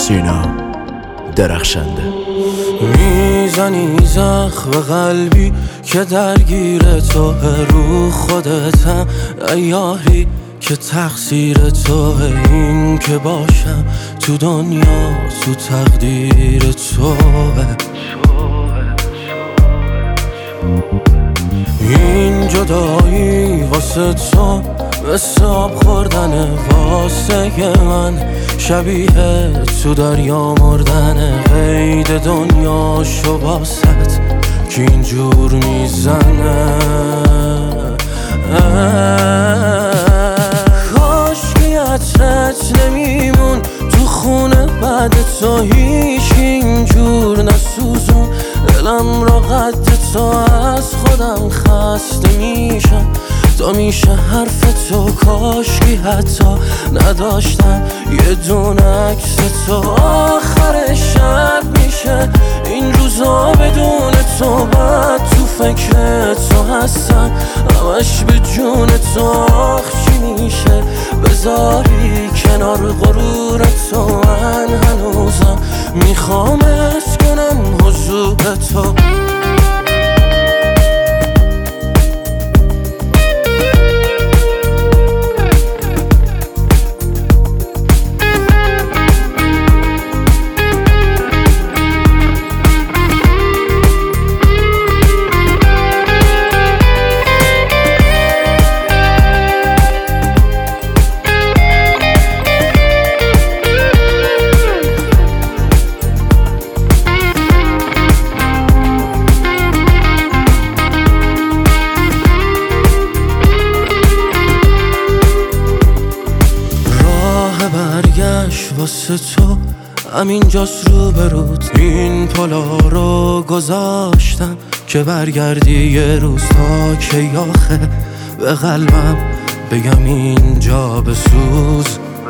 سینا درخشنده. میزنی زخم قلبی که درگیر تو رو خودتم، ایاری که تقصیر تو، این که باشم تو دنیا تو تقدیر تو. این جدایی واسه تو مثل آب خوردن، واسه من شبیه تو دریا مردن. قید دنیا شو باست که اینجور میزنه. کاش که عطرت نمیمون تو خونه بعد تو، هیچ اینجور نسوزون دلم را قد تو. از خودم خسته میشم تا میشه حرف تو، کاش که حتی نداشتم یه دونه عکس تو. آخر شب میشه این روزا بدون تو، بعد تو فکر تو هستم همش به جون تو. آخ چی میشه بذاری کنار غرور تو، من هنوزم میخوام حس کنم حضور تو. برگشت واسه تو همینجاست روبروت، این پلا رو گذاشتم که برگردی یه روز. تا که آخه به قلبم بگم اینجا بسوز.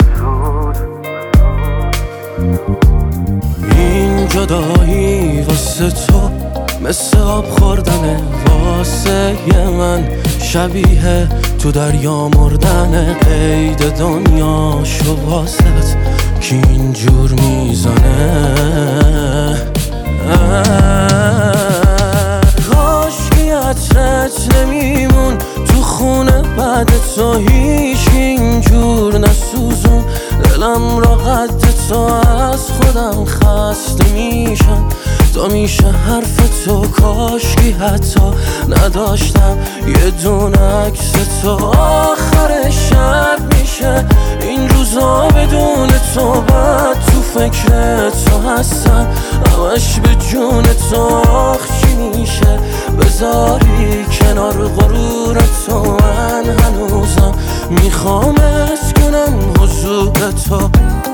این جدایی واسه تو مثل آب خوردنه، واسه من شبیه تو دریا مردن. قید دنیا شو واسط که اینجور میزنه. کاش که عطرت نمیمون تو خونه بعد تو، هیچ اینجور نسوزون دلم را قد تو. از خودم خسته میشم تا میشه حرف تو، کاش که حتی نداشتم یه دونه عکس تو. آخر شب میشه این روزا بدون تو، بعد تو فکر تو هستم همش به جون تو. آخ چی میشه بذاری کنار غرور تو، من هنوزم میخوام حس کنم حضور تو.